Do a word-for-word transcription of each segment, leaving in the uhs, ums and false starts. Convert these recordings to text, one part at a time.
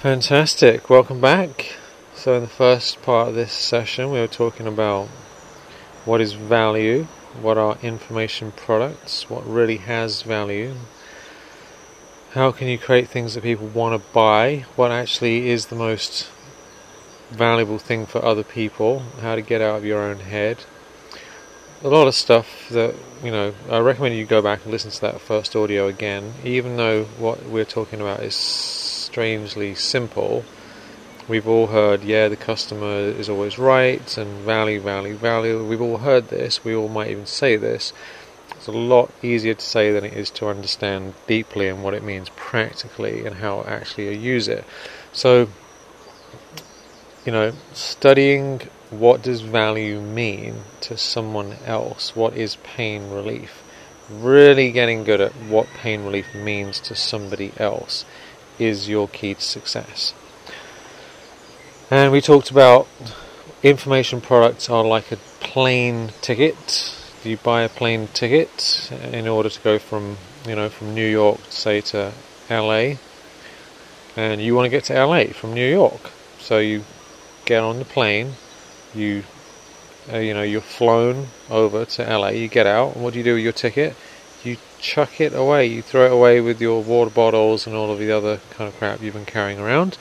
Fantastic, welcome back. So in the first part of this session we were talking about what is value, what are information products, what really has value, how can you create things that people want to buy, what actually is the most valuable thing for other people, how to get out of your own head. A lot of stuff that, you know, I recommend you go back and listen to that first audio again, even though what we're talking about is strangely simple. We've all heard, yeah, the customer is always right, and value, value, value. We've all heard this, we all might even say this. It's a lot easier to say than it is to understand deeply and what it means practically and how actually you use it. So, you know, studying what does value mean to someone else, what is pain relief, really getting good at what pain relief means to somebody else is your key to success. And we talked about information products are like a plane ticket. You buy a plane ticket in order to go from, you know, from New York, say, to L A, and you want to get to L A from New York. So you get on the plane, you, uh, you know, you're flown over to L A. You get out, and what do you do with your ticket? You chuck it away. You throw it away with your water bottles and all of the other kind of crap you've been carrying around.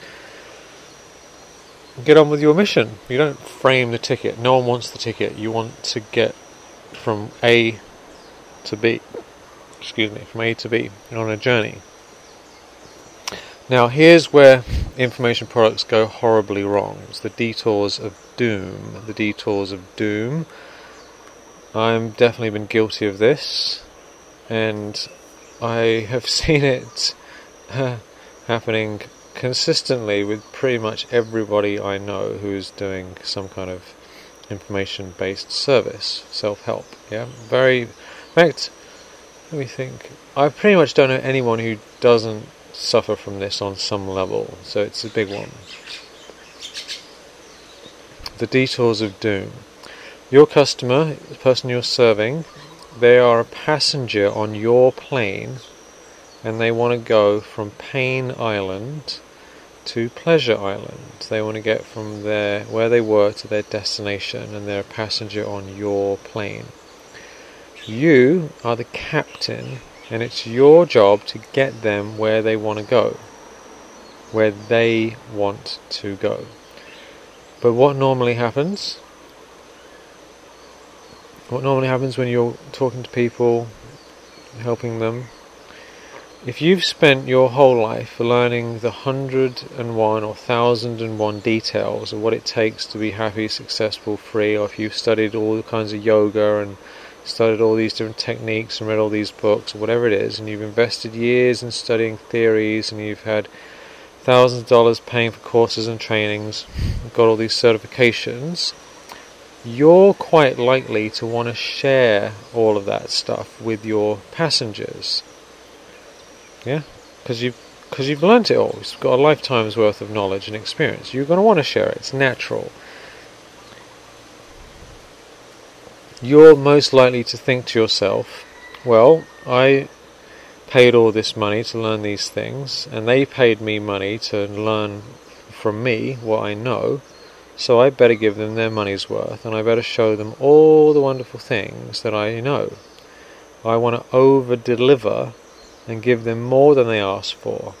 Get on with your mission. You don't frame the ticket. No one wants the ticket. You want to get from A to B. Excuse me, from A to B. You're on a journey. Now here's where information products go horribly wrong. It's the detours of doom. The detours of doom. I've definitely been guilty of this. And I have seen it uh, happening consistently with pretty much everybody I know who's doing some kind of information-based service, self-help. Yeah, very. In fact, let me think. I pretty much don't know anyone who doesn't suffer from this on some level. So it's a big one. The detours of doom. Your customer, the person you're serving, they are a passenger on your plane, and they want to go from Pain Island to Pleasure Island. They want to get from their where they were to their destination, and they're a passenger on your plane. You are the captain, and it's your job to get them where they want to go, where they want to go. But what normally happens? What normally happens when you're talking to people, helping them? If you've spent your whole life learning the hundred and one or thousand and one details of what it takes to be happy, successful, free, or if you've studied all kinds of yoga and studied all these different techniques and read all these books or whatever it is, and you've invested years in studying theories, and you've had thousands of dollars paying for courses and trainings, got all these certifications, you're quite likely to want to share all of that stuff with your passengers. Yeah? Because you've, because you've learnt it all. You've got a lifetime's worth of knowledge and experience. You're going to want to share it. It's natural. You're most likely to think to yourself, well, I paid all this money to learn these things, and they paid me money to learn from me what I know, so I better give them their money's worth, and I better show them all the wonderful things that I know. I want to over-deliver and give them more than they ask for.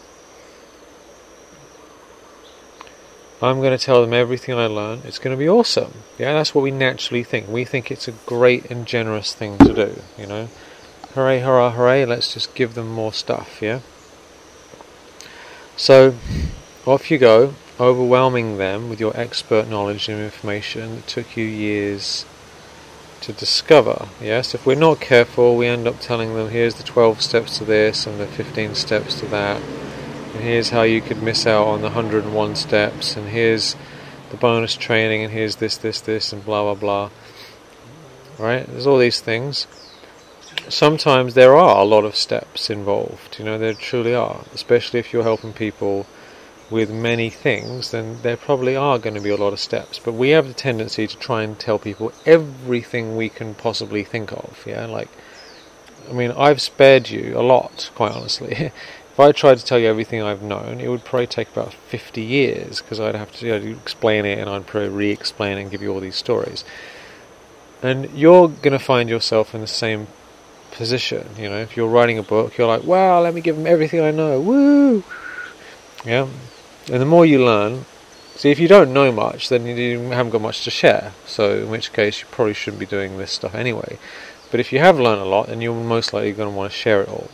I'm going to tell them everything I learn. It's going to be awesome. Yeah, that's what we naturally think. We think it's a great and generous thing to do, you know. Hooray, hurrah, hooray, let's just give them more stuff, yeah? So, off you go, overwhelming them with your expert knowledge and information that took you years to discover. Yes, if we're not careful, we end up telling them, here's the twelve steps to this and the fifteen steps to that, and here's how you could miss out on the one hundred and one steps, and here's the bonus training, and here's this, this, this, and blah, blah, blah. Right? There's all these things. Sometimes there are a lot of steps involved, you know, there truly are, especially if you're helping people with many things, then there probably are going to be a lot of steps. But we have the tendency to try and tell people everything we can possibly think of, yeah, like, I mean, I've spared you a lot, quite honestly. If I tried to tell you everything I've known, it would probably take about fifty years, because I'd have to, you know, explain it, and I'd probably re-explain it and give you all these stories. And you're going to find yourself in the same position, you know. If you're writing a book, you're like, wow, let me give them everything I know, woo! Yeah. And the more you learn, see, if you don't know much, then you haven't got much to share, so in which case you probably shouldn't be doing this stuff anyway. But if you have learned a lot, then you're most likely going to want to share it all.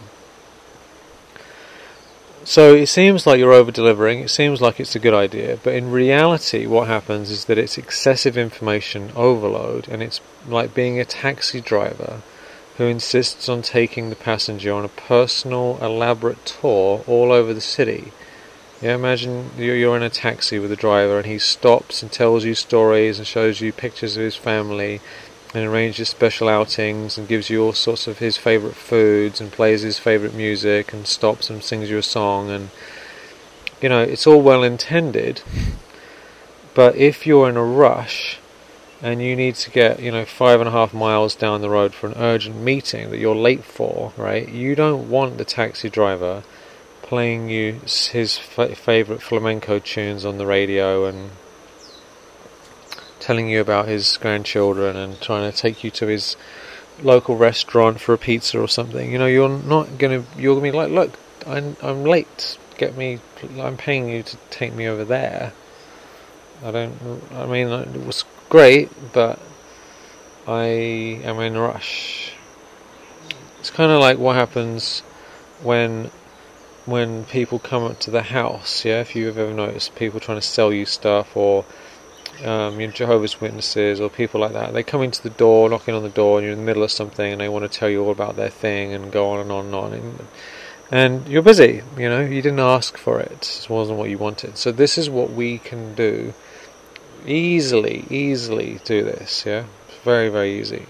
So it seems like you're over-delivering, it seems like it's a good idea, but in reality what happens is that it's excessive information overload, and it's like being a taxi driver who insists on taking the passenger on a personal, elaborate tour all over the city. Yeah, imagine you're in a taxi with a driver and he stops and tells you stories and shows you pictures of his family and arranges special outings and gives you all sorts of his favourite foods and plays his favourite music and stops and sings you a song, and you know, it's all well intended, but if you're in a rush and you need to get, you know, five and a half miles down the road for an urgent meeting that you're late for, right, you don't want the taxi driver playing you his fa- favourite flamenco tunes on the radio and telling you about his grandchildren and trying to take you to his local restaurant for a pizza or something. You know, you're not going to, you're going to be like, look, I'm, I'm late, get me, I'm paying you to take me over there. I don't, I mean, it was great, but I am in a rush. It's kind of like what happens when when people come up to the house, yeah, if you've ever noticed people trying to sell you stuff, or um, your Jehovah's Witnesses or people like that, they come into the door, knocking on the door, and you're in the middle of something and they want to tell you all about their thing and go on and on and on, and, and you're busy, you know, you didn't ask for it, it wasn't what you wanted. So this is what we can do, easily, easily do this, yeah, it's very, very easy.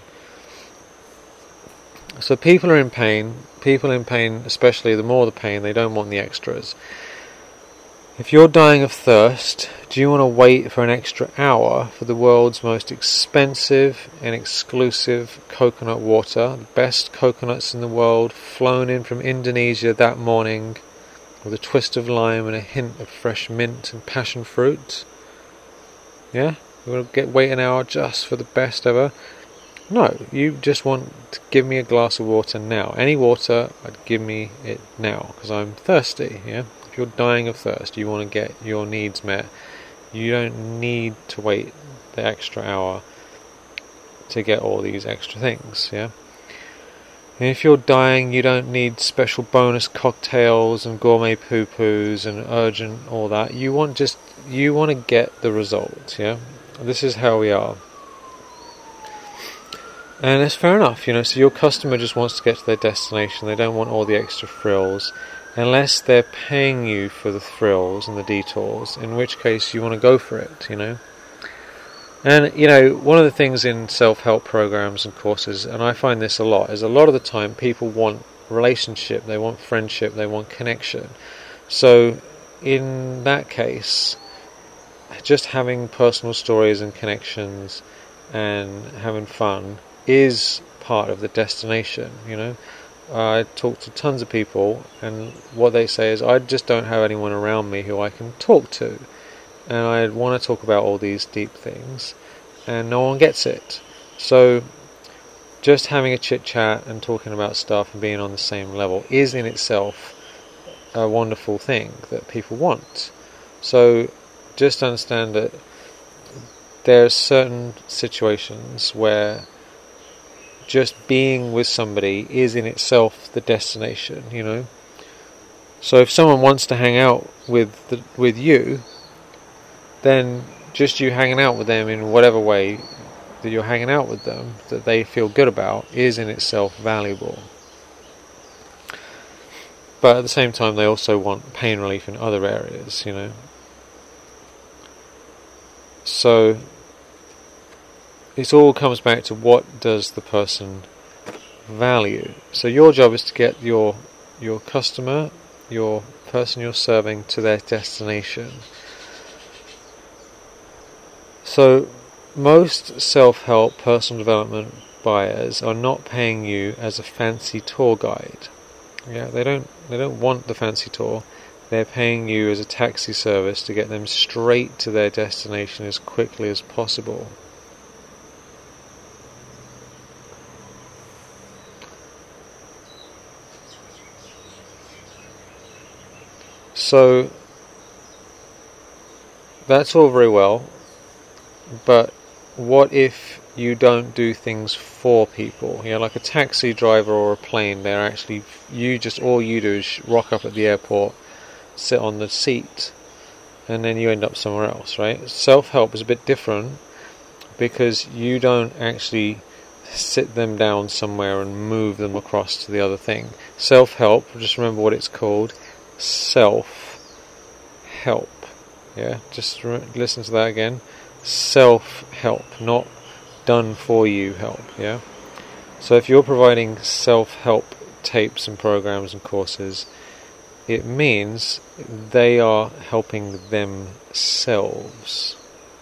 So people are in pain, people in pain, especially the more the pain, they don't want the extras. If you're dying of thirst, do you want to wait for an extra hour for the world's most expensive and exclusive coconut water, the best coconuts in the world, flown in from Indonesia that morning, with a twist of lime and a hint of fresh mint and passion fruit? Yeah? You want to get wait an hour just for the best ever? No, you just want to give me a glass of water now. Any water, I'd give me it now, because I'm thirsty, yeah? If you're dying of thirst, you want to get your needs met, you don't need to wait the extra hour to get all these extra things, yeah? And if you're dying, you don't need special bonus cocktails and gourmet poo-poos and urgent all that. You want just, you want to get the result, yeah? This is how we are. And it's fair enough, you know, so your customer just wants to get to their destination. They don't want all the extra frills, unless they're paying you for the thrills and the detours, in which case you want to go for it, you know. And, you know, one of the things in self-help programs and courses, and I find this a lot, is a lot of the time people want relationship, they want friendship, they want connection. So in that case, just having personal stories and connections and having fun is part of the destination, you know. I talk to tons of people, and what they say is, I just don't have anyone around me who I can talk to, and I want to talk about all these deep things, and no one gets it. So just having a chit chat and talking about stuff and being on the same level is in itself a wonderful thing that people want. So just understand that there are certain situations where just being with somebody is in itself the destination, you know. So if someone wants to hang out with the, with you, then just you hanging out with them in whatever way that you're hanging out with them, that they feel good about, is in itself valuable. But at the same time, they also want pain relief in other areas, you know. So it all comes back to, what does the person value? So your job is to get your your customer, your person you're serving, to their destination. So most self-help, personal development buyers are not paying you as a fancy tour guide. Yeah, they don't They don't want the fancy tour. They're paying you as a taxi service to get them straight to their destination as quickly as possible. So that's all very well, but what if you don't do things for people? You know, like a taxi driver or a plane, they're actually, you just, all you do is rock up at the airport, sit on the seat, and then you end up somewhere else, right? Self-help is a bit different because you don't actually sit them down somewhere and move them across to the other thing. Self-help, just remember what it's called, self-help. Yeah, just re- listen to that again. Self-help, not done-for-you help, yeah? So if you're providing self-help tapes and programs and courses, it means they are helping themselves.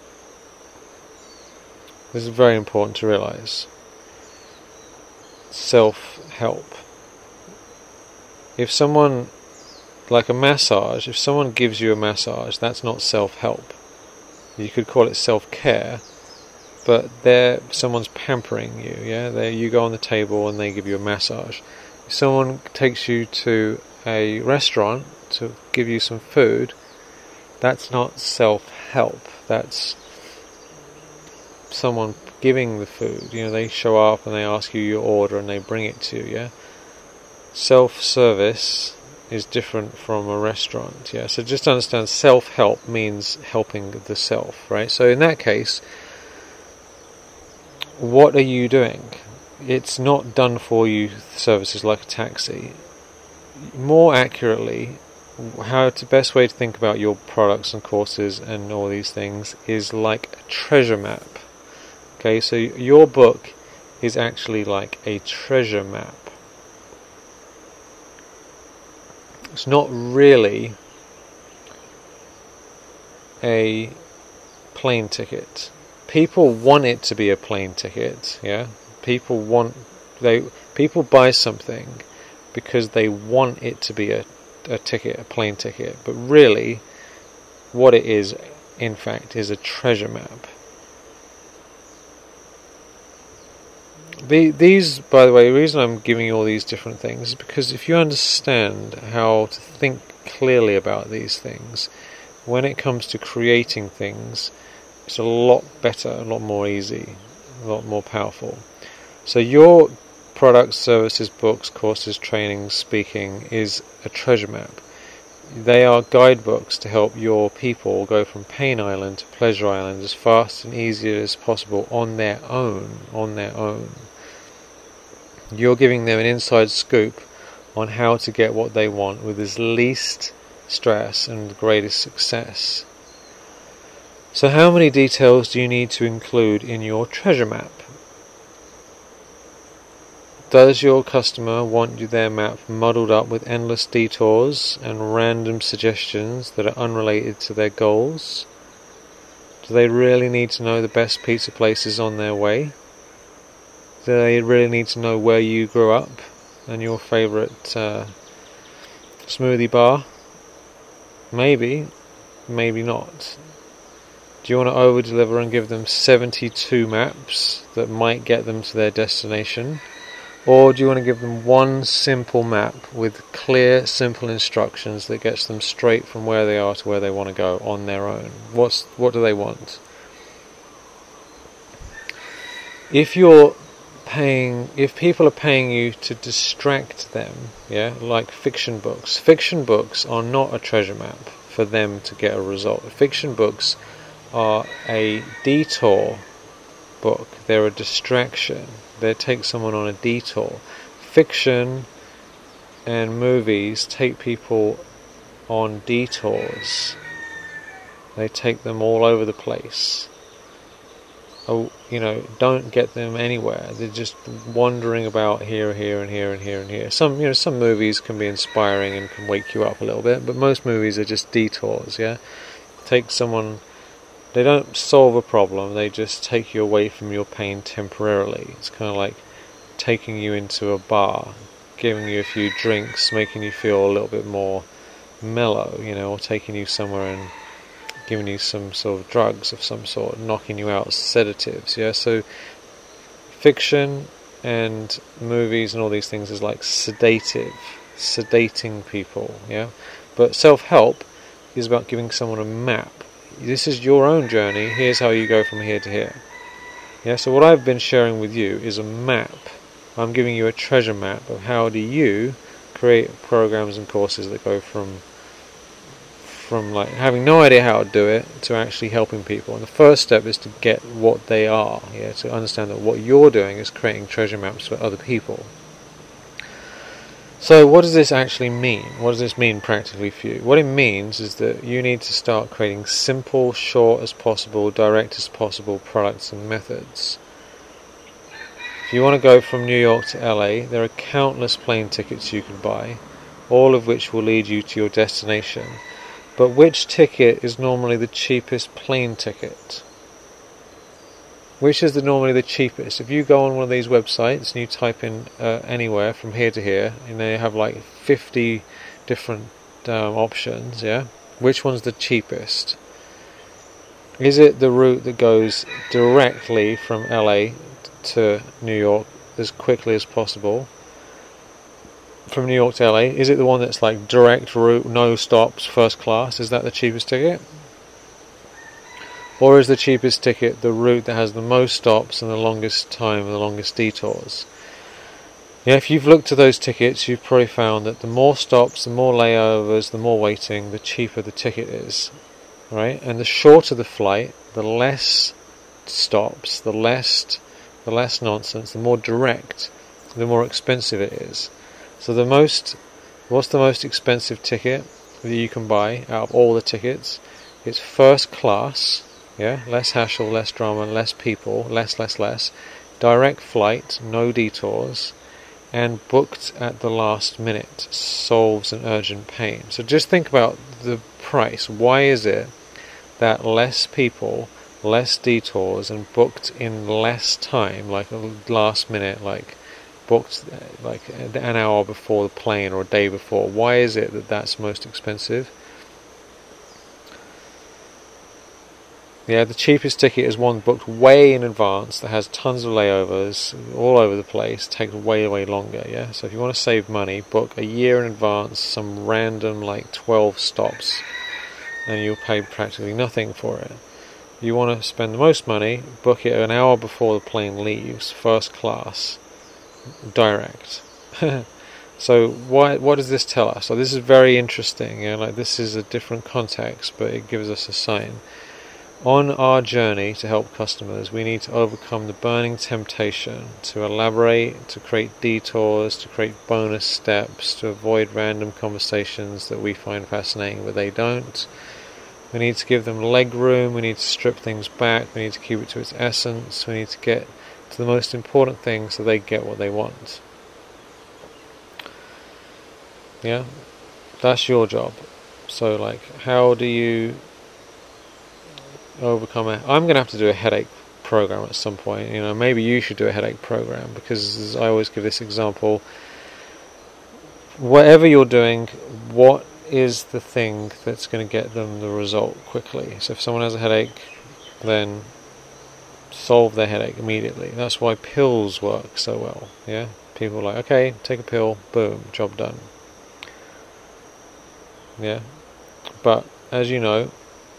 This is very important to realize. Self-help. If someone, like a massage, if someone gives you a massage, that's not self-help. You could call it self-care, but they're, someone's pampering you, yeah? They, you go on the table and they give you a massage. If someone takes you to a restaurant to give you some food, that's not self-help. That's someone giving the food. You know, they show up and they ask you your order and they bring it to you, yeah? Self-service is different from a restaurant, yeah? So just understand, self-help means helping the self, right? So in that case, what are you doing? It's not done for you services like a taxi. More accurately, how the best way to think about your products and courses and all these things is like a treasure map. Okay, so your book is actually like a treasure map. It's not really a plane ticket. People want it to be a plane ticket, yeah? People want, they, people buy something because they want it to be a, a ticket, a plane ticket. But really, what it is, in fact, is a treasure map. The, these, by the way, the reason I'm giving you all these different things is because if you understand how to think clearly about these things, when it comes to creating things, it's a lot better, a lot more easy, a lot more powerful. So your products, services, books, courses, trainings, speaking is a treasure map. They are guidebooks to help your people go from Pain Island to Pleasure Island as fast and easy as possible on their own, on their own. You're giving them an inside scoop on how to get what they want with as least stress and the greatest success. So how many details do you need to include in your treasure map? Does your customer want their map muddled up with endless detours and random suggestions that are unrelated to their goals? Do they really need to know the best pizza places on their way? Do they really need to know where you grew up and your favourite uh, smoothie bar? Maybe, maybe not. Do you want to over-deliver and give them seventy-two maps that might get them to their destination? Or do you want to give them one simple map with clear, simple instructions that gets them straight from where they are to where they want to go on their own? What's, what do they want? If you're paying, if people are paying you to distract them, yeah, like fiction books, fiction books are not a treasure map for them to get a result. Fiction books are a detour book. They're a distraction. They take someone on a detour. Fiction and movies take people on detours. They take them all over the place. Oh, you know, don't get them anywhere. They're just wandering about here, here, and here, and here, and here. Some, you know, some movies can be inspiring and can wake you up a little bit, but most movies are just detours. Yeah, take someone. They don't solve a problem, they just take you away from your pain temporarily. It's kind of like taking you into a bar. giving you a few drinks, making you feel a little bit more mellow, you know, or taking you somewhere and giving you some sort of drugs of some sort, knocking you out, sedatives. Yeah, so fiction and movies and all these things is like sedative, sedating people. Yeah, but self-help is about giving someone a map. This is your own journey. Here's how you go from here to here. Yeah, so what I've been sharing with you is a map. I'm giving you a treasure map of how do you create programs and courses that go from from like having no idea how to do it to actually helping people. And the first step is to get what they are. Yeah, to understand that what you're doing is creating treasure maps for other people. So what does this actually mean? What does this mean practically for you? What it means is that you need to start creating simple, short as possible, direct as possible products and methods. If you want to go from New York to L A, there are countless plane tickets you can buy, all of which will lead you to your destination. But which ticket is normally the cheapest plane ticket? Which is the normally the cheapest? If you go on one of these websites and you type in uh, anywhere from here to here, and they have like fifty different um, options, yeah? Which one's the cheapest? Is it the route that goes directly from L A to New York as quickly as possible? From New York to L A, is it the one that's like direct route, no stops, first class? Is that the cheapest ticket? Or is the cheapest ticket the route that has the most stops and the longest time and the longest detours? Yeah, if you've looked at those tickets, you've probably found that the more stops, the more layovers, the more waiting, the cheaper the ticket is, right? And the shorter the flight, the less stops, the less, the less nonsense, the more direct, the more expensive it is. So the most, what's the most expensive ticket that you can buy out of all the tickets? It's first class, yeah, less hassle, less drama, less people, less, less, less, direct flight, no detours, and booked at the last minute, solves an urgent pain. So just think about the price. Why is it that less people, less detours, and booked in less time, like a last minute, like booked like an hour before the plane or a day before? Why is it that that's most expensive? Yeah, the cheapest ticket is one booked way in advance that has tons of layovers all over the place, takes way, way longer, yeah? So if you want to save money, book a year in advance, some random like twelve stops, and you'll pay practically nothing for it. If you want to spend the most money, book it an hour before the plane leaves, first class, direct. So why, what does this tell us? So this is very interesting, yeah? Like this is a different context, but it gives us a sign. On our journey to help customers, we need to overcome the burning temptation to elaborate, to create detours, to create bonus steps, to avoid random conversations that we find fascinating but they don't. We need to give them leg room, we need to strip things back, we need to keep it to its essence, we need to get to the most important thing so they get what they want. Yeah? That's your job. So like, how do you overcome it? I'm going to have to do a headache program at some point. You know, maybe you should do a headache program, because as I always give this example, whatever you're doing, what is the thing that's going to get them the result quickly? So if someone has a headache, then solve their headache immediately. That's why pills work so well. Yeah, people are like, okay, take a pill, boom, job done. Yeah, but as you know,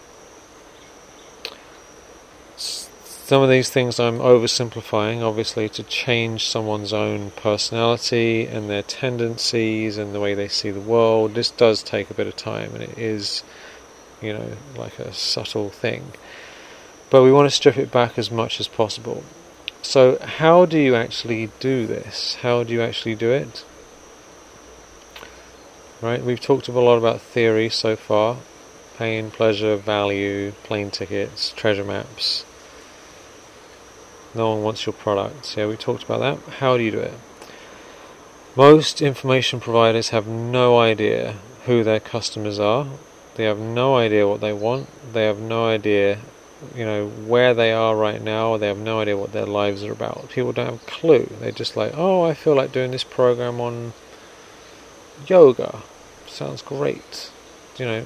some of these things I'm oversimplifying, obviously, to change someone's own personality and their tendencies and the way they see the world. This does take a bit of time, and it is, you know, like a subtle thing. But we want to strip it back as much as possible. So how do you actually do this? How do you actually do it? Right, we've talked a lot about theory so far. Pain, pleasure, value, plane tickets, treasure maps. No one wants your products. Yeah, we talked about that. How do you do it? Most information providers have no idea who their customers are. They have no idea what they want. They have no idea, you know, where they are right now. They have no idea what their lives are about. People don't have a clue. They're just like, oh, I feel like doing this program on yoga. Sounds great. You know,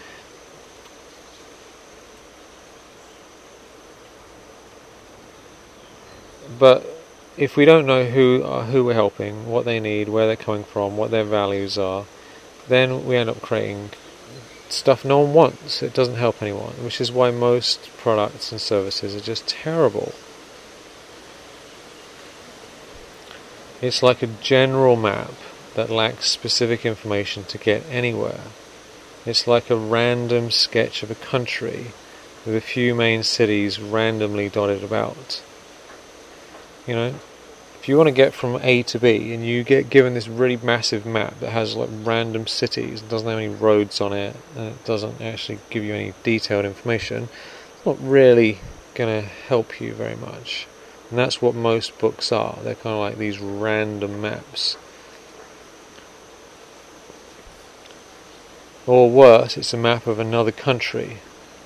but if we don't know who uh, who we're helping, what they need, where they're coming from, what their values are, then we end up creating stuff no one wants. It doesn't help anyone, which is why most products and services are just terrible. It's like a general map that lacks specific information to get anywhere. It's like a random sketch of a country with a few main cities randomly dotted about. You know, if you want to get from A to B and you get given this really massive map that has like random cities, it doesn't have any roads on it, and it doesn't actually give you any detailed information, it's not really going to help you very much. And that's what most books are. They're kind of like these random maps. Or worse, it's a map of another country.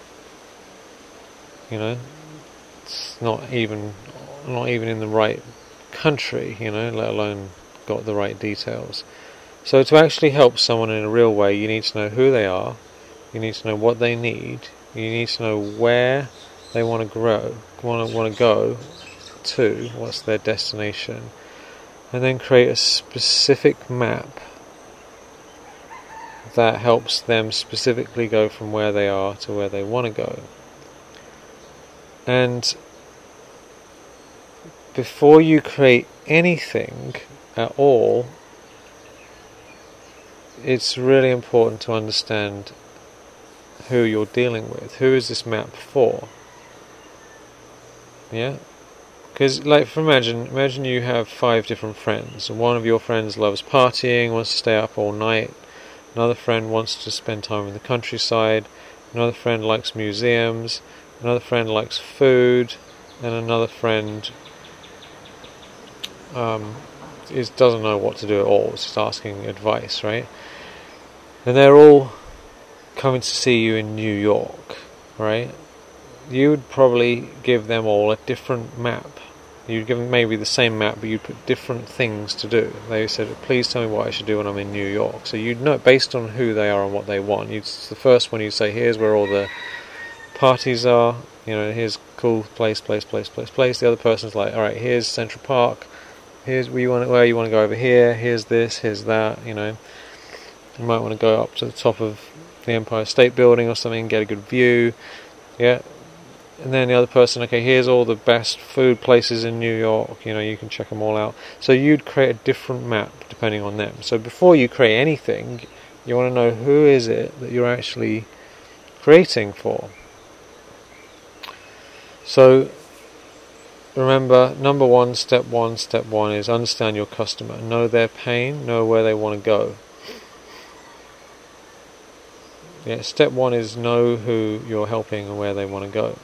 You know, it's not even not even in the right country, you know, let alone got the right details. So to actually help someone in a real way, you need to know who they are, you need to know what they need, you need to know where they want to grow, want to want to go to, what's their destination, and then create a specific map that helps them specifically go from where they are to where they want to go. And before you create anything at all, it's really important to understand who you're dealing with. Who is this map for? Yeah? Because, like, for imagine, imagine you have five different friends, and one of your friends loves partying, wants to stay up all night. Another friend wants to spend time in the countryside. Another friend likes museums. Another friend likes food. And another friend um, is doesn't know what to do at all. It's just asking advice, right? And they're all coming to see you in New York, right? You would probably give them all a different map. You'd give them maybe the same map, but you'd put different things to do. They said, please tell me what I should do when I'm in New York. So you'd know, based on who they are and what they want. You'd, the first one you'd say, here's where all the parties are. You know, here's cool place, place, place, place, place. The other person's like, all right, here's Central Park. Here's where you want, where you want to go over here. Here's this, here's that, you know. You might want to go up to the top of the Empire State Building or something and get a good view. Yeah. And then the other person, okay, here's all the best food places in New York, you know, you can check them all out. So you'd create a different map depending on them. So before you create anything, you want to know who is it that you're actually creating for. So remember, number one, step one, step one is understand your customer. Know their pain, know where they want to go. Yeah, step one is know who you're helping and where they want to go.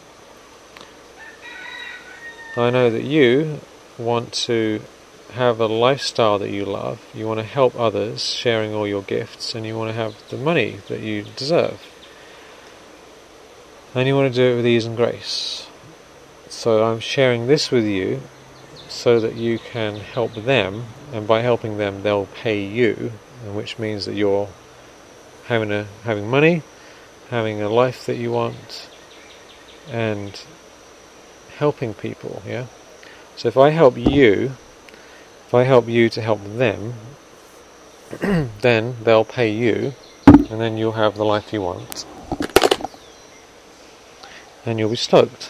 I know that you want to have a lifestyle that you love, you want to help others, sharing all your gifts, and you want to have the money that you deserve. And you want to do it with ease and grace. So I'm sharing this with you so that you can help them, and by helping them they'll pay you, which means that you're having a having money, having a life that you want, and helping people, yeah? So if I help you, if I help you to help them, then they'll pay you, and then you'll have the life you want, and you'll be stoked.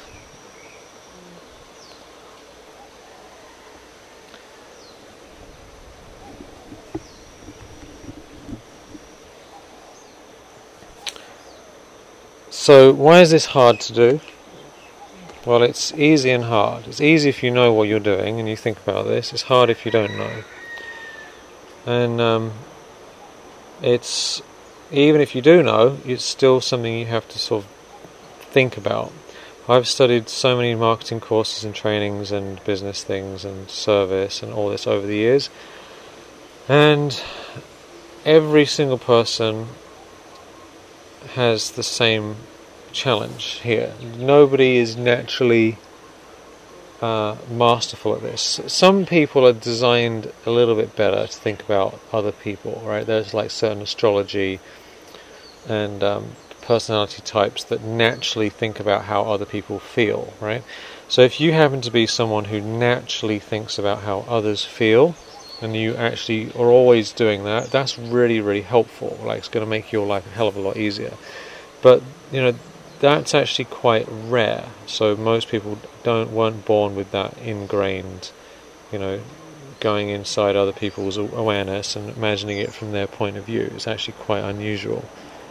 So why is this hard to do? Well, it's easy and hard. It's easy if you know what you're doing and you think about this. It's hard if you don't know. And um, it's, even if you do know, it's still something you have to sort of think about. I've studied so many marketing courses and trainings and business things and service and all this over the years. And every single person has the same challenge here. Nobody is naturally uh, masterful at this. Some people are designed a little bit better to think about other people, right? There's like certain astrology and um, personality types that naturally think about how other people feel, right? So if you happen to be someone who naturally thinks about how others feel, and you actually are always doing that, that's really, really helpful. Like, it's going to make your life a hell of a lot easier. But, you know, that's actually quite rare. So most people don't weren't born with that ingrained, you know, going inside other people's awareness and imagining it from their point of view. It's actually quite unusual.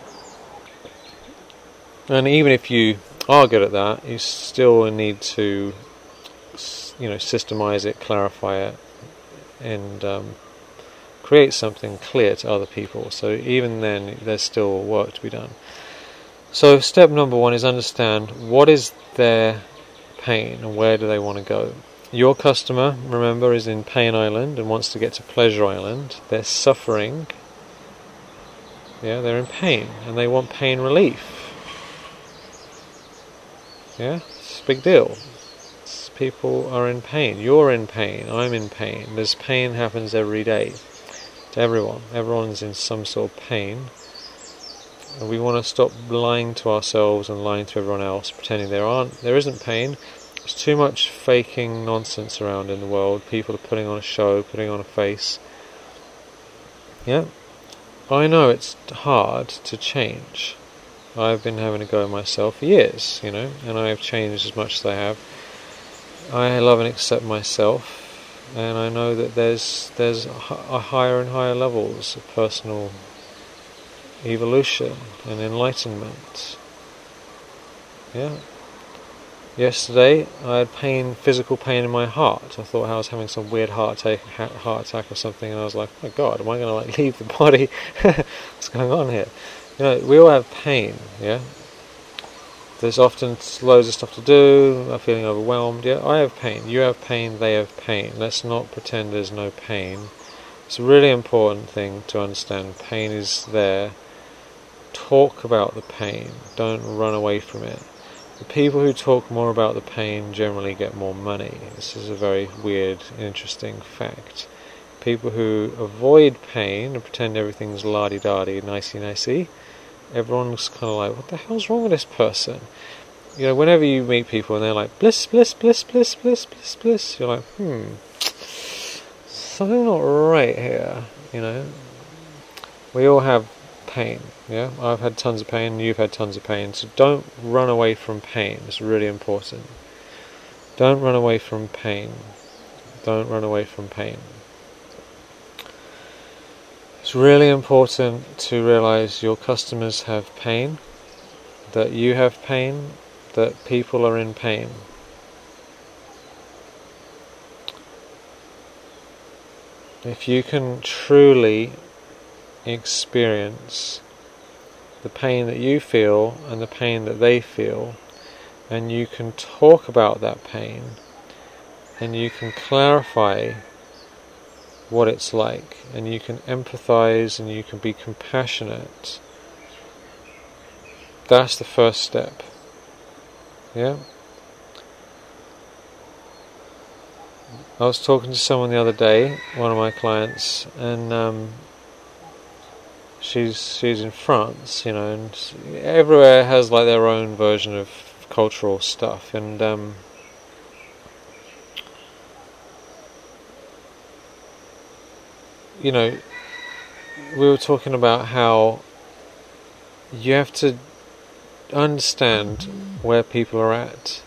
And even if you are good at that, you still need to, you know, systemize it, clarify it, and um, create something clear to other people. So even then, there's still work to be done. So step number one is understand what is their pain and where do they want to go. Your customer, remember, is in Pain Island and wants to get to Pleasure Island. They're suffering. Yeah, they're in pain and they want pain relief. Yeah, it's a big deal. It's, people are in pain. You're in pain. I'm in pain. This pain happens every day to everyone. Everyone's in some sort of pain. And we want to stop lying to ourselves and lying to everyone else, pretending there aren't, there isn't pain. There's too much faking nonsense around in the world. People are putting on a show, putting on a face. Yeah, I know it's hard to change. I've been having a go at myself for years, you know, and I have changed as much as I have. I love and accept myself, and I know that there's there's a higher and higher levels of personal evolution and enlightenment. Yeah. Yesterday I had pain, physical pain in my heart. I thought I was having some weird heart attack, heart attack or something, and I was like, oh my God, am I going to like leave the body? What's going on here? You know, we all have pain, yeah? There's often loads of stuff to do, I'm feeling overwhelmed. Yeah, I have pain, you have pain, they have pain. Let's not pretend there's no pain. It's a really important thing to understand. Pain is there. Talk about the pain. Don't run away from it. The people who talk more about the pain generally get more money. This is a very weird, interesting fact. People who avoid pain and pretend everything's la-di-da-di, nicey-nicey, everyone's kind of like, what the hell's wrong with this person? You know, whenever you meet people and they're like, bliss, bliss, bliss, bliss, bliss, bliss, bliss, you're like, hmm, something not right here, you know. We all have pain, yeah? I've had tons of pain, you've had tons of pain, so don't run away from pain. It's really important. Don't run away from pain. Don't run away from pain. It's really important to realize your customers have pain, that you have pain, that people are in pain. If you can truly experience the pain that you feel and the pain that they feel, and you can talk about that pain, and you can clarify what it's like, and you can empathize and you can be compassionate, that's the first step. Yeah? I was talking to someone the other day, one of my clients, and um, she's she's in France, you know, and everywhere has like their own version of cultural stuff, and um, you know, we were talking about how you have to understand where people are at.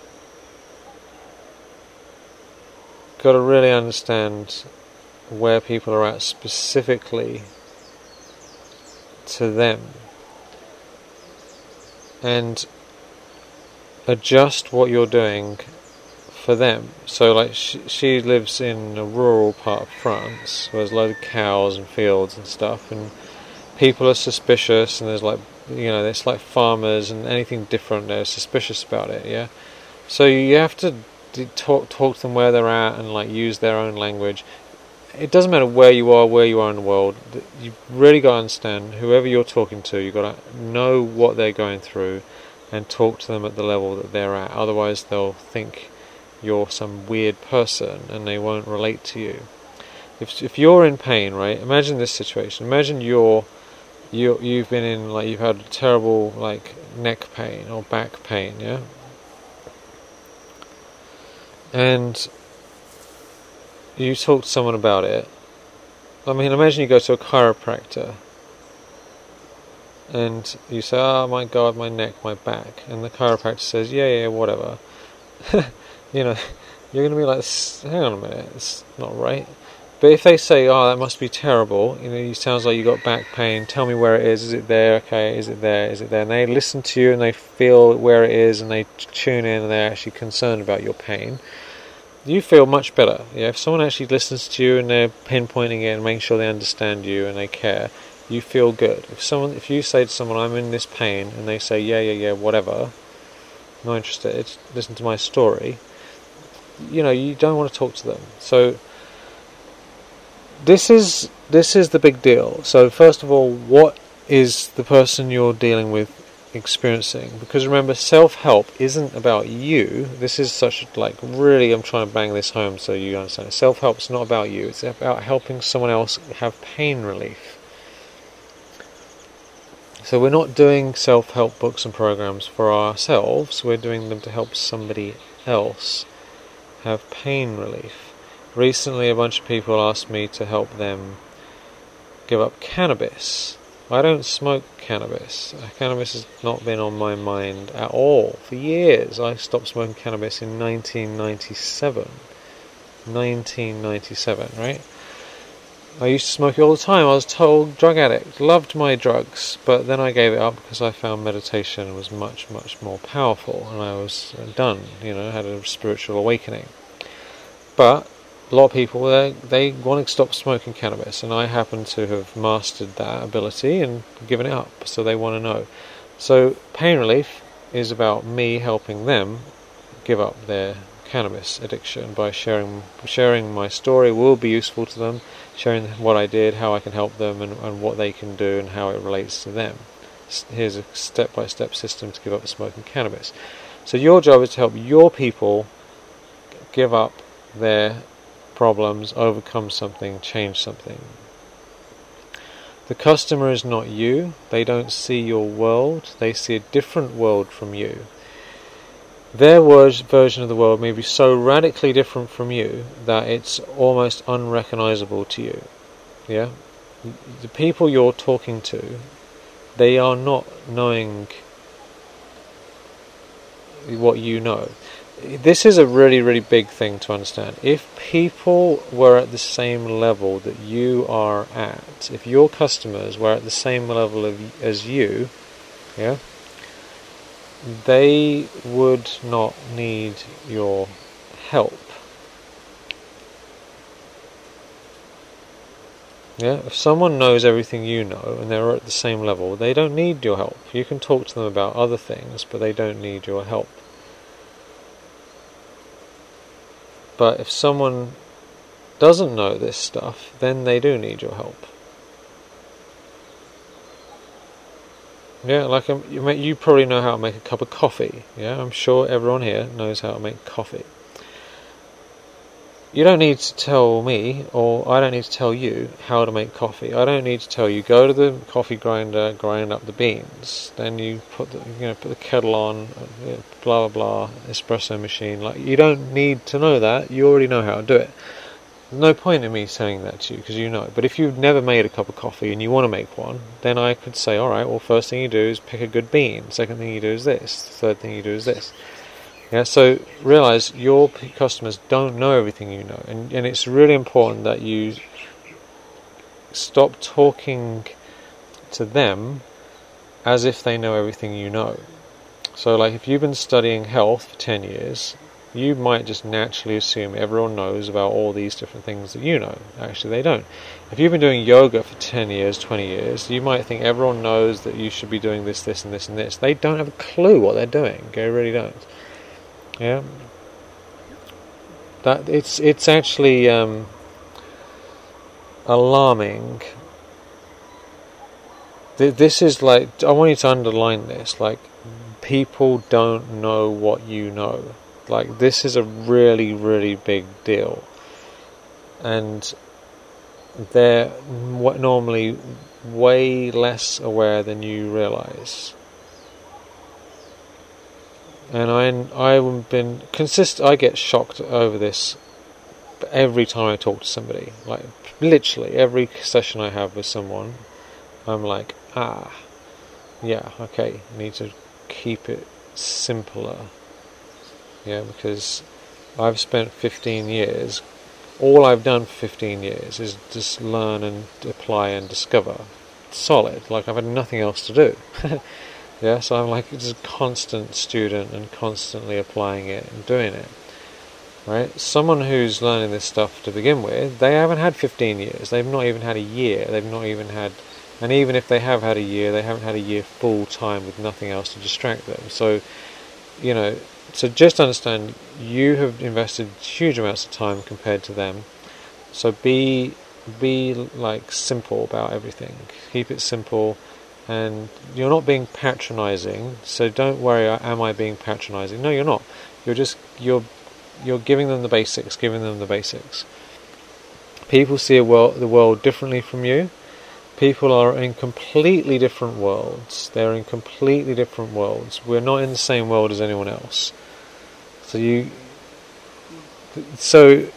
Got to really understand where people are at specifically to them, and adjust what you're doing for them. So like she, she lives in a rural part of France where there's a load of cows and fields and stuff, and people are suspicious, and there's like, you know, there's like farmers and anything different, they're suspicious about it, yeah? So you have to talk talk to them where they're at and like use their own language. It doesn't matter where you are, where you are in the world, you've really got to understand whoever you're talking to, you've got to know what they're going through and talk to them at the level that they're at, otherwise they'll think you're some weird person and they won't relate to you. If if you're in pain, right? Imagine this situation. Imagine you're you you've been in like you've had terrible like neck pain or back pain, yeah. And you talk to someone about it. I mean, imagine you go to a chiropractor and you say, "Oh my God, my neck, my back," and the chiropractor says, "Yeah, yeah, whatever." You know, you're going to be like, "Hang on a minute, it's not right." But if they say, "Oh, that must be terrible," you know, it sounds like you got back pain. Tell me where it is. Is it there? Okay, is it there? Is it there? And they listen to you and they feel where it is and they tune in and they're actually concerned about your pain. You feel much better. Yeah, if someone actually listens to you and they're pinpointing it and making sure they understand you and they care, you feel good. If someone, if you say to someone, "I'm in this pain," and they say, "Yeah, yeah, yeah, whatever, not interested. Listen to my story," you know, you don't want to talk to them. So this is this is the big deal. So first of all, what is the person you're dealing with experiencing? Because remember, self-help isn't about you. This is such like really, I'm trying to bang this home so you understand. Self-help's not about you. It's about helping someone else have pain relief. So we're not doing self-help books and programs for ourselves. We're doing them to help somebody else have pain relief. Recently, a bunch of people asked me to help them give up cannabis. I don't smoke cannabis. Cannabis has not been on my mind at all for years. I stopped smoking cannabis in nineteen ninety-seven. nineteen ninety-seven, right? I used to smoke it all the time. I was a total drug addict. Loved my drugs. But then I gave it up because I found meditation was much, much more powerful. And I was done, you know, had a spiritual awakening. But a lot of people, they, they want to stop smoking cannabis, and I happen to have mastered that ability and given it up, so they want to know. So pain relief is about me helping them give up their cannabis addiction by sharing sharing my story will be useful to them, sharing what I did, how I can help them, and, and what they can do and how it relates to them. Here's a step-by-step system to give up smoking cannabis. So your job is to help your people give up their problems, overcome something, change something. The customer is not you. They don't see your world. They see a different world from you. Their version of the world may be so radically different from you that it's almost unrecognizable to you. Yeah? The people you're talking to, they are not knowing what you know. This is a really, really big thing to understand. If people were at the same level that you are at, if your customers were at the same level of, as you, yeah, they would not need your help. Yeah, if someone knows everything you know and they're at the same level, they don't need your help. You can talk to them about other things, but they don't need your help. But if someone doesn't know this stuff, then they do need your help. Yeah, like um, you, may, you probably know how to make a cup of coffee. Yeah, I'm sure everyone here knows how to make coffee. You don't need to tell me, or I don't need to tell you how to make coffee. I don't need to tell you, go to the coffee grinder, grind up the beans. Then you put the, you know, put the kettle on, blah, blah, blah, espresso machine. Like, you don't need to know that. You already know how to do it. There's no point in me saying that to you, because you know it. But if you've never made a cup of coffee and you want to make one, then I could say, alright, well, first thing you do is pick a good bean. Second thing you do is this. Third thing you do is this. Yeah, so realize your customers don't know everything you know, and, and it's really important that you stop talking to them as if they know everything you know. So like if you've been studying health for ten years, you might just naturally assume everyone knows about all these different things that you know. Actually, they don't. If you've been doing yoga for ten years, twenty years, you might think everyone knows that you should be doing this, this, and this, and this. They don't have a clue what they're doing. They really don't. Yeah, that it's it's actually um, alarming. Th- this is like, I want you to underline this. Like, people don't know what you know. Like, this is a really, really big deal. And they're normally way less aware than you realise. And I, I've been consist. I get shocked over this every time I talk to somebody. Like, literally every session I have with someone, I'm like, ah, yeah, okay, I need to keep it simpler. Yeah, because I've spent fifteen years. All I've done for fifteen years is just learn and apply and discover. Solid. Like, I've had nothing else to do. Yeah, so I'm like just a constant student and constantly applying it and doing it. Right? Someone who's learning this stuff to begin with, they haven't had fifteen years. They've not even had a year. They've not even had, and even if they have had a year, they haven't had a year full time with nothing else to distract them. So, you know, so just understand, you have invested huge amounts of time compared to them. So be be like simple about everything. Keep it simple. And you're not being patronising, so don't worry, am I being patronising? No, you're not. You're just, you're you're giving them the basics, giving them the basics. People see a world, the world differently from you. People are in completely different worlds. They're in completely different worlds. We're not in the same world as anyone else. So you, so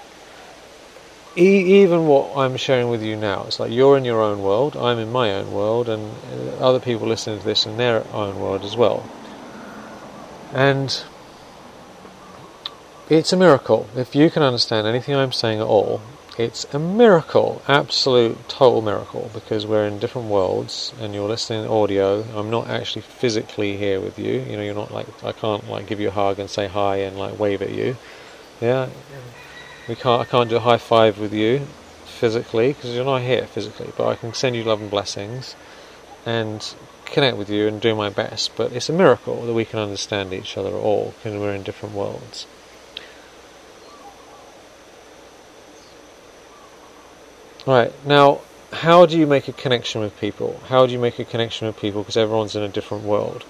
even what I'm sharing with you now, it's like you're in your own world, I'm in my own world, and other people listening to this in their own world as well. And it's a miracle. If you can understand anything I'm saying at all, it's a miracle, absolute, total miracle, because we're in different worlds, and you're listening to audio. I'm not actually physically here with you. You know, you're not like, I can't like give you a hug and say hi and like wave at you. Yeah. We can't. I can't do a high five with you physically because you're not here physically. But I can send you love and blessings, and connect with you and do my best. But it's a miracle that we can understand each other at all because we're in different worlds. Right, now, how do you make a connection with people? How do you make a connection with people because everyone's in a different world?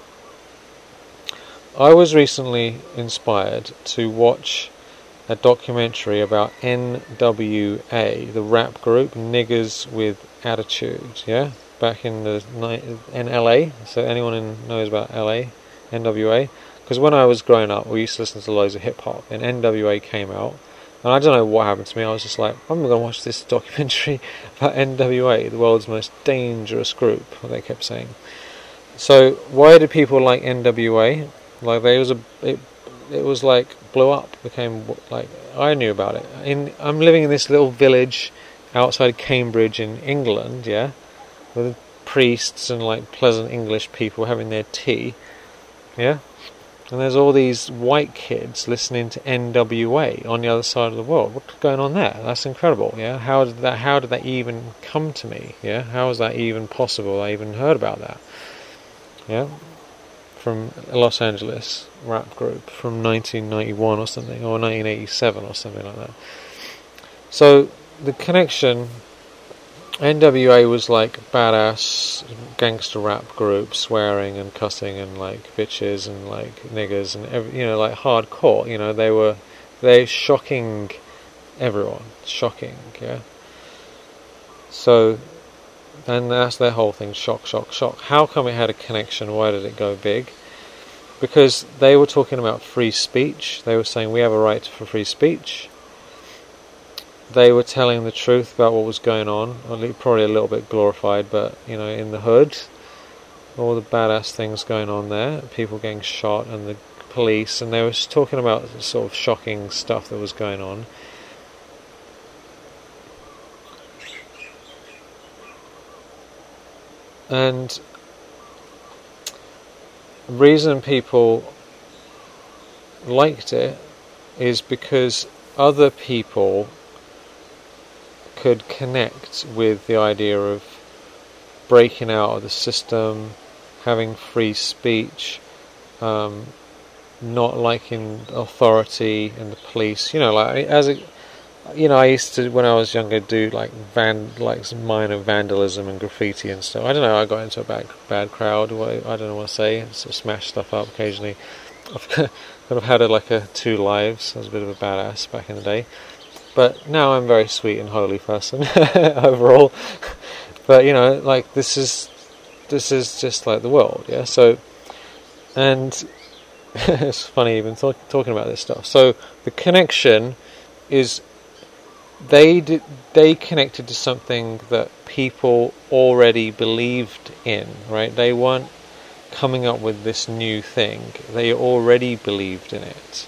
I was recently inspired to watch a documentary about N W A, the rap group, Niggers with Attitude, yeah? Back in the in L A, so anyone in knows about L A, N W A? Because when I was growing up, we used to listen to loads of hip-hop, and N W A came out, and I don't know what happened to me. I was just like, I'm going to watch this documentary about N W A, the world's most dangerous group, what they kept saying. So why do people like N W A? Like, they was a it, it was like blew up, became like, I knew about it. In I'm living in this little village outside Cambridge in England, yeah, with priests and like pleasant English people having their tea, yeah. And there's all these white kids listening to N W A on the other side of the world. What's going on there? That's incredible, yeah. How did that? How did that even come to me? Yeah, how was that even possible? I even heard about that. Yeah, from Los Angeles rap group from nineteen ninety-one or something, or nineteen eighty-seven or something like that. So the connection. N W A was like badass gangster rap group, swearing and cussing and like bitches and like niggers and every, you know, like hardcore. You know, they were they shocking everyone, shocking, yeah. So, and that's their whole thing: shock, shock, shock. How come it had a connection? Why did it go big? Because they were talking about free speech. They were saying we have a right for free speech. They were telling the truth about what was going on, probably a little bit glorified, but, you know, in the hood, all the badass things going on there, people getting shot and the police, and they were talking about sort of shocking stuff that was going on. And the reason people liked it is because other people could connect with the idea of breaking out of the system, having free speech, um, not liking authority and the police. You know, like as a, you know, I used to, when I was younger, do like van, like some minor vandalism and graffiti and stuff. I don't know. I got into a bad, bad crowd. I don't know what to say. Sort of smash stuff up occasionally. I've kind of had a, like a two lives. I was a bit of a badass back in the day, but now I'm a very sweet and holy person overall. But you know, like this is this is just like the world, yeah. So, and it's funny even talk, talking about this stuff. So the connection is they did, they connected to something that people already believed in, right? They weren't coming up with this new thing. They already believed in it.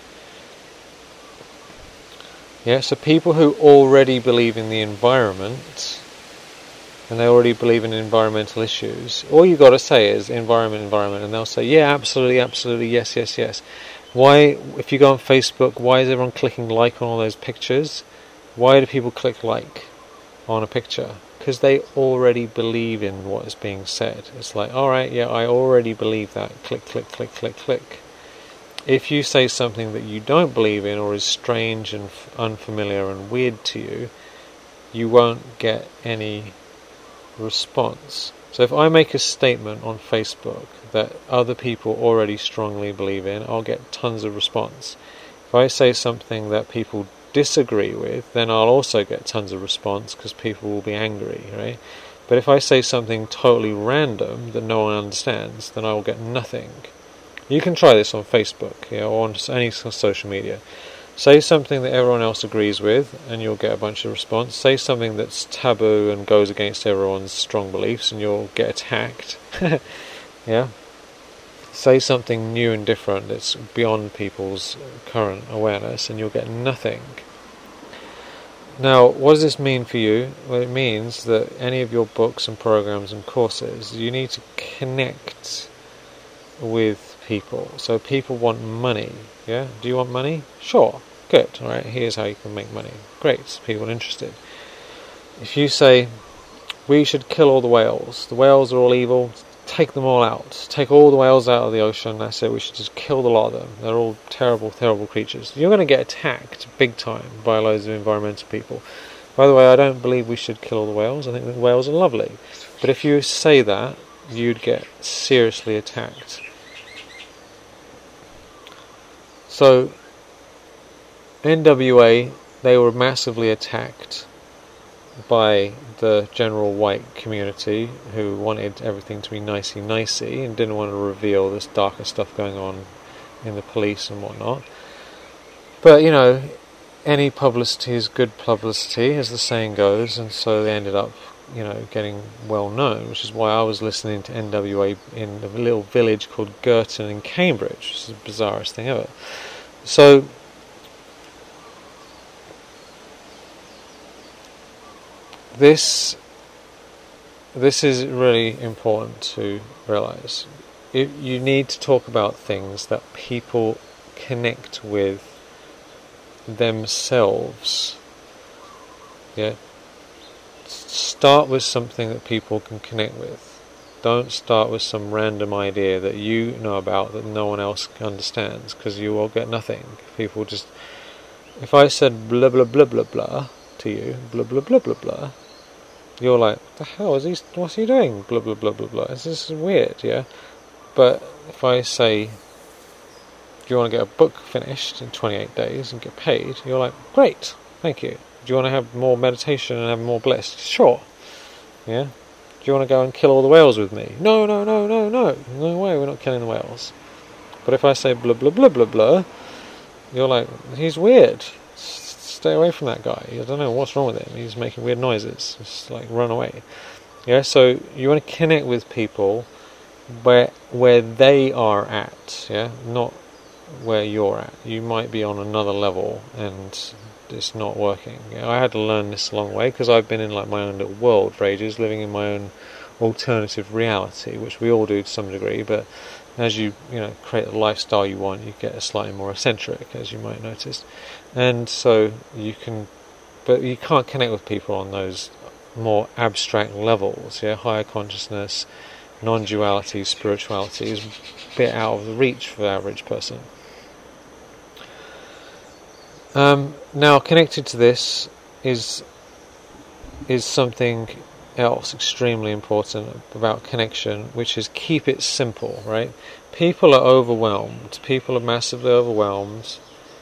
Yeah, so people who already believe in the environment and they already believe in environmental issues, all you got to say is environment, environment, and they'll say, yeah, absolutely, absolutely, yes, yes, yes. Why, if you go on Facebook, why is everyone clicking like on all those pictures? Why do people click like on a picture? Because they already believe in what is being said. It's like, alright, yeah, I already believe that. Click, click, click, click, click. If you say something that you don't believe in or is strange and f- unfamiliar and weird to you, you won't get any response. So if I make a statement on Facebook that other people already strongly believe in, I'll get tons of response. If I say something that people disagree with, then I'll also get tons of response because people will be angry, right? But if I say something totally random that no one understands, then I will get nothing. You can try this on Facebook, yeah, or on any social media. Say something that everyone else agrees with and you'll get a bunch of response. Say something that's taboo and goes against everyone's strong beliefs and you'll get attacked. Yeah. Say something new and different that's beyond people's current awareness and you'll get nothing. Now, what does this mean for you? Well, it means that any of your books and programs and courses, you need to connect with people. So people want money, yeah? Do you want money? Sure, good, alright, here's how you can make money. Great, people are interested. If you say, we should kill all the whales, the whales are all evil, take them all out, take all the whales out of the ocean, that's it, we should just kill the lot of them, they're all terrible, terrible creatures. You're going to get attacked big time by loads of environmental people. By the way, I don't believe we should kill all the whales, I think the whales are lovely. But if you say that, you'd get seriously attacked. So, N W A, they were massively attacked by the general white community who wanted everything to be nicey-nicey and didn't want to reveal this darker stuff going on in the police and whatnot. But, you know, any publicity is good publicity, as the saying goes, and so they ended up, you know, getting well known, which is why I was listening to N W A in a little village called Girton in Cambridge, which is the bizarrest thing ever. So, this this is really important to realise. You need to talk about things that people connect with themselves. Yeah. Start with something that people can connect with. Don't start with some random idea that you know about that no one else understands, because you will get nothing. People just... If I said blah blah blah blah blah to you, blah blah blah blah blah, you're like, the hell is he, what's he doing? Blah blah blah blah blah. This is weird, yeah? But if I say, do you want to get a book finished in twenty-eight days and get paid? You're like, great, thank you. Do you want to have more meditation and have more bliss? Sure. Yeah? Do you want to go and kill all the whales with me? No, no, no, no, no. No way, we're not killing the whales. But if I say blah blah blah blah blah, you're like, he's weird. Stay away from that guy. I don't know what's wrong with him. He's making weird noises. Just like run away. Yeah, so you want to connect with people where where they are at, yeah, not where you're at. You might be on another level and it's not working. Yeah, I had to learn this a long way because I've been in like my own little world for ages, living in my own alternative reality, which we all do to some degree, but as you you know create the lifestyle you want, you get slightly more eccentric, as you might notice. And so you can, but you can't connect with people on those more abstract levels. Yeah, higher consciousness, non-duality, spirituality is a bit out of the reach for the average person. Um, now, connected to this is is something else extremely important about connection, which is keep it simple, right? People are overwhelmed. People are massively overwhelmed.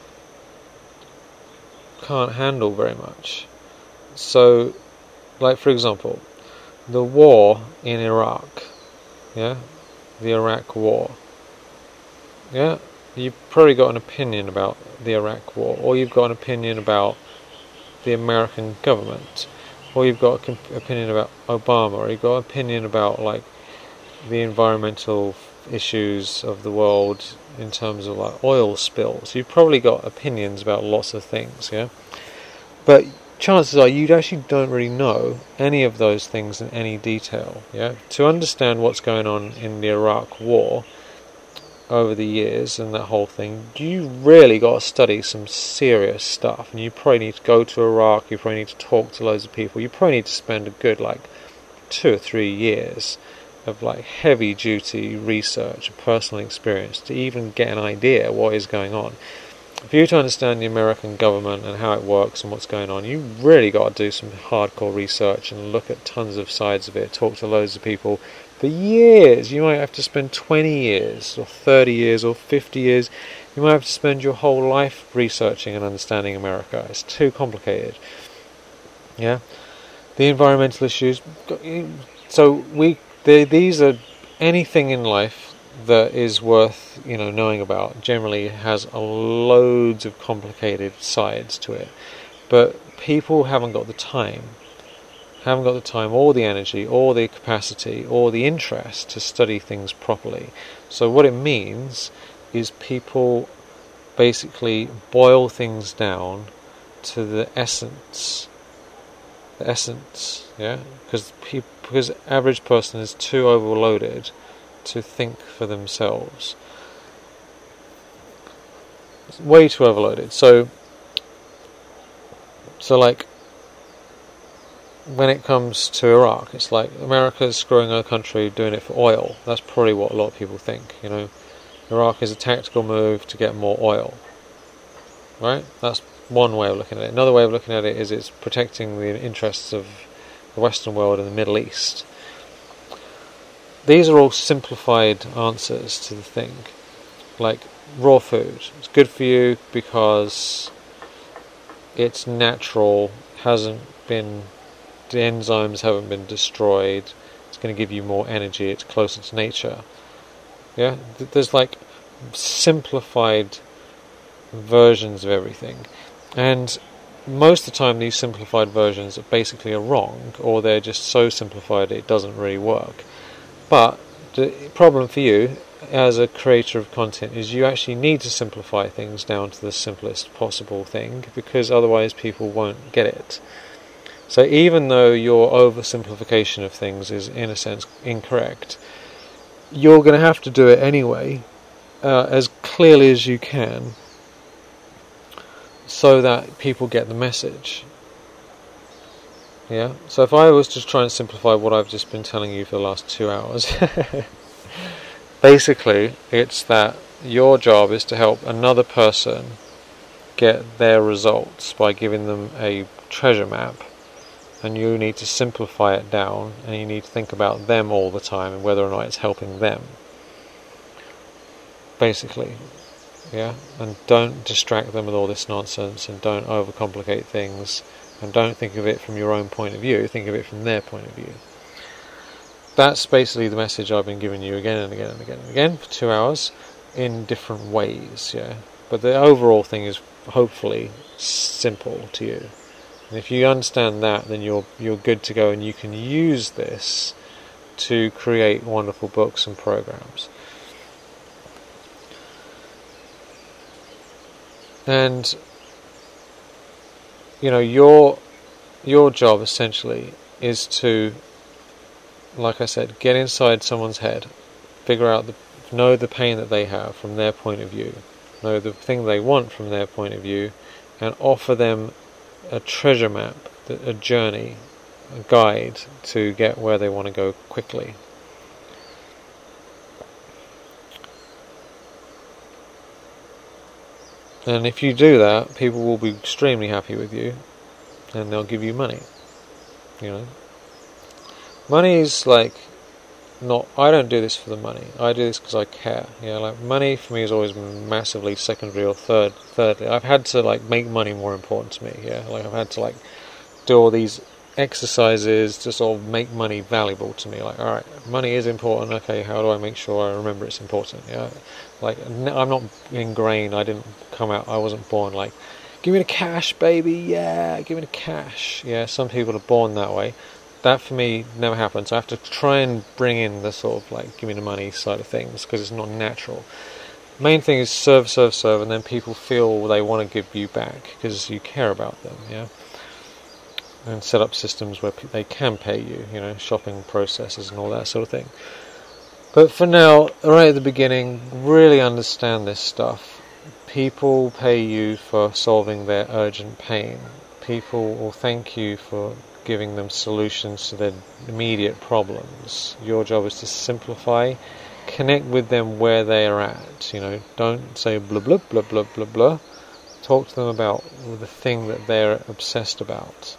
Can't handle very much. So, like for example, the war in Iraq, yeah, the Iraq War, yeah, you've probably got an opinion about the Iraq War, or you've got an opinion about the American government, or you've got an opinion about Obama, or you've got an opinion about like the environmental issues of the world in terms of like oil spills. You've probably got opinions about lots of things, yeah? But chances are you actually don't really know any of those things in any detail, yeah? To understand what's going on in the Iraq War over the years and that whole thing, you really got to study some serious stuff, and you probably need to go to Iraq, you probably need to talk to loads of people, you probably need to spend a good like two or three years of like heavy duty research and personal experience to even get an idea what is going on. For you to understand the American government and how it works and what's going on, you really got to do some hardcore research and look at tons of sides of it, talk to loads of people for years. You might have to spend twenty years or thirty years or fifty years. You might have to spend your whole life researching and understanding America. It's too complicated. Yeah, the environmental issues. So we, the, these are anything in life that is worth, you know, knowing about. Generally has a loads of complicated sides to it, but people haven't got the time. haven't got the time or the energy or the capacity or the interest to study things properly. So what it means is people basically boil things down to the essence. The essence, yeah? Because pe- because average person is too overloaded to think for themselves. It's way too overloaded. So, so like, when it comes to Iraq, it's like America's screwing our country, doing it for oil. That's probably what a lot of people think, you know. Iraq is a tactical move to get more oil. Right? That's one way of looking at it. Another way of looking at it is it's protecting the interests of the Western world and the Middle East. These are all simplified answers to the thing. Like raw food. It's good for you because it's natural, hasn't been, the enzymes haven't been destroyed, it's going to give you more energy, it's closer to nature. Yeah? There's like simplified versions of everything. And most of the time these simplified versions are basically are wrong, or they're just so simplified it doesn't really work. But the problem for you as a creator of content is you actually need to simplify things down to the simplest possible thing, because otherwise people won't get it. So even though your oversimplification of things is in a sense incorrect, you're going to have to do it anyway, uh, as clearly as you can, so that people get the message. Yeah. So if I was to try and simplify what I've just been telling you for the last two hours, basically it's that your job is to help another person get their results by giving them a treasure map, and you need to simplify it down, and you need to think about them all the time and whether or not it's helping them. Basically. Yeah. And don't distract them with all this nonsense, and don't overcomplicate things. And don't think of it from your own point of view, think of it from their point of view. That's basically the message I've been giving you again and again and again and again for two hours in different ways, yeah. But the overall thing is hopefully simple to you. And if you understand that, then you're you're good to go, and you can use this to create wonderful books and programs. And you know, your your job essentially is to, like I said, get inside someone's head, figure out the, know the pain that they have from their point of view, know the thing they want from their point of view, and offer them a treasure map, a journey, a guide to get where they want to go quickly. And if you do that, people will be extremely happy with you, and they'll give you money, you know. money is like not. I don't do this for the money. I do this because I care. Yeah, like money for me is always massively secondary or third. Thirdly, I've had to like make money more important to me. Yeah, like I've had to like do all these exercises to sort of make money valuable to me. Like, all right, money is important. Okay, how do I make sure I remember it's important? Yeah, like I'm not ingrained. I didn't come out. I wasn't born like, give me the cash, baby. Yeah, give me the cash. Yeah, some people are born that way. That for me never happens. I have to try and bring in the sort of like give me the money side of things because it's not natural. Main thing is serve, serve, serve, and then people feel they want to give you back because you care about them. Yeah. And set up systems where they can pay you, you know, shopping processes and all that sort of thing. But for now, right at the beginning, really understand this stuff. People pay you for solving their urgent pain. People will thank you for giving them solutions to their immediate problems. Your job is to simplify, connect with them where they are at. You know, don't say blah blah blah blah blah blah. Talk to them about the thing that they're obsessed about.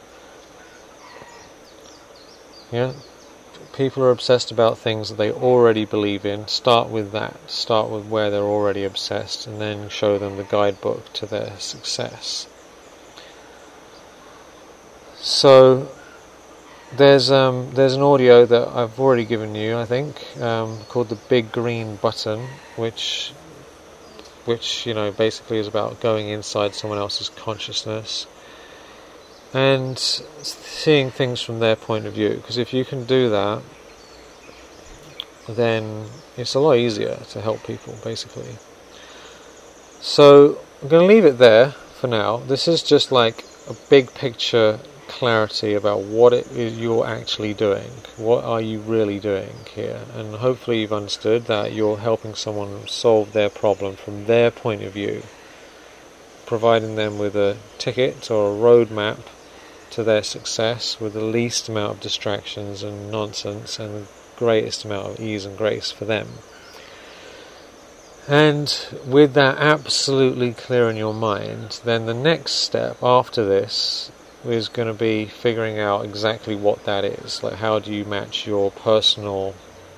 Yeah, people are obsessed about things that they already believe in. Start with that. Start with where they're already obsessed, and then show them the guidebook to their success. So there's um there's an audio that I've already given you, I think, um, called the Big Green Button, which which you know basically is about going inside someone else's consciousness and seeing things from their point of view, because if you can do that, then it's a lot easier to help people, basically. So I'm going to leave it there for now. This is just like a big picture clarity about what it is you're actually doing. What are you really doing here? And hopefully you've understood that you're helping someone solve their problem from their point of view, providing them with a ticket or a roadmap to their success with the least amount of distractions and nonsense and the greatest amount of ease and grace for them. And with that absolutely clear in your mind, then the next step after this is going to be figuring out exactly what that is. Like, how do you match your personal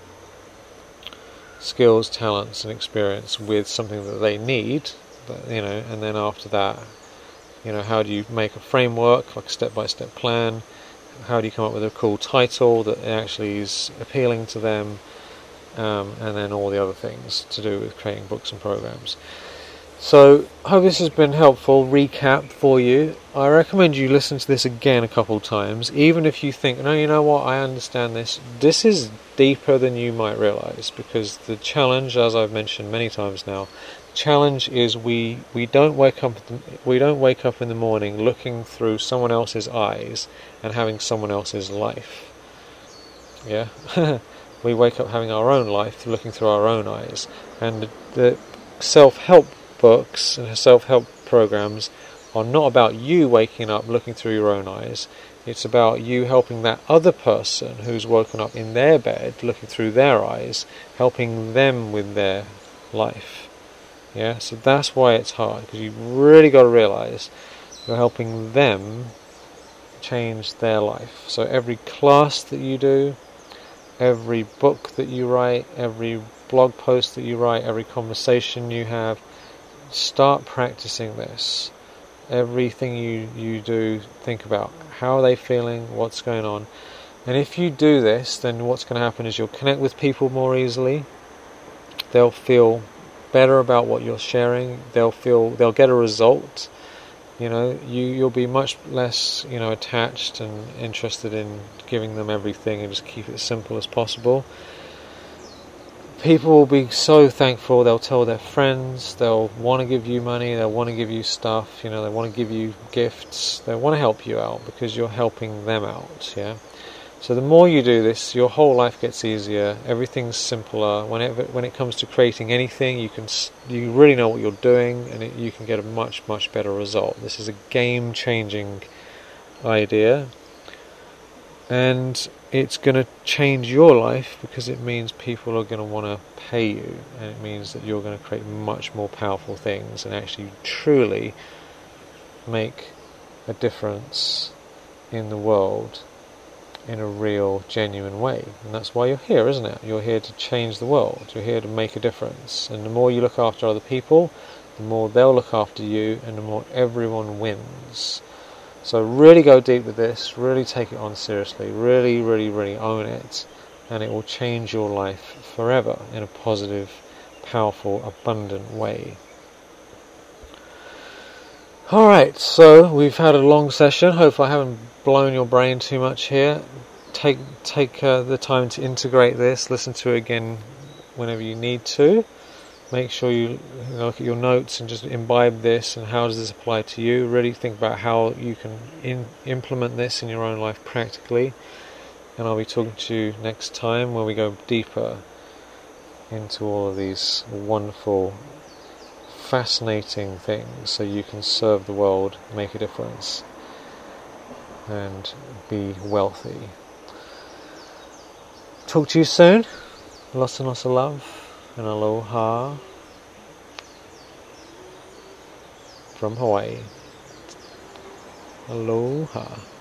skills, talents and experience with something that they need, you know, and then after that, you know, how do you make a framework, like a step-by-step plan? How do you come up with a cool title that actually is appealing to them? Um, and then all the other things to do with creating books and programs. So, I hope this has been helpful recap for you. I recommend you listen to this again a couple of times, even if you think, no, you know what, I understand this. This is deeper than you might realise, because the challenge, as I've mentioned many times now, challenge is we we don't wake up we don't wake up in the morning looking through someone else's eyes and having someone else's life. Yeah, we wake up having our own life, looking through our own eyes. And the self-help books and self-help programs are not about you waking up looking through your own eyes. It's about you helping that other person who's woken up in their bed looking through their eyes, helping them with their life. Yeah, so that's why it's hard, because you've really got to realise you're helping them change their life. So every class that you do, every book that you write, every blog post that you write, every conversation you have, start practicing this. Everything you, you do, think about how are they feeling, what's going on. And if you do this, then what's going to happen is you'll connect with people more easily. They'll feel better about what you're sharing. They'll feel they'll get a result. You know, you you'll be much less, you know, attached and interested in giving them everything, and just keep it simple as possible. People will be so thankful. They'll tell their friends. They'll want to give you money. They'll want to give you stuff. You know, they want to give you gifts. They want to help you out because you're helping them out. Yeah. So the more you do this, your whole life gets easier. Everything's simpler. Whenever when it comes to creating anything, you can you really know what you're doing, and it, you can get a much much better result. This is a game-changing idea, and it's going to change your life because it means people are going to want to pay you, and it means that you're going to create much more powerful things and actually truly make a difference in the world. in a real, genuine way. And that's why you're here, isn't it? You're here to change the world. You're here to make a difference. And the more you look after other people, the more they'll look after you, and the more everyone wins. So really go deep with this, really take it on seriously, really, really, really own it, and it will change your life forever in a positive, powerful, abundant way. Alright, so we've had a long session. Hopefully I haven't blown your brain too much here. Take take uh, the time to integrate this, listen to it again whenever you need to. Make sure you, you know, look at your notes and just imbibe this, and how does this apply to you. Really think about how you can in, implement this in your own life practically. And I'll be talking to you next time where we go deeper into all of these wonderful, fascinating things so you can serve the world, make a difference, and be wealthy. Talk to you soon. Lots and lots of love. And aloha from Hawaii. Aloha.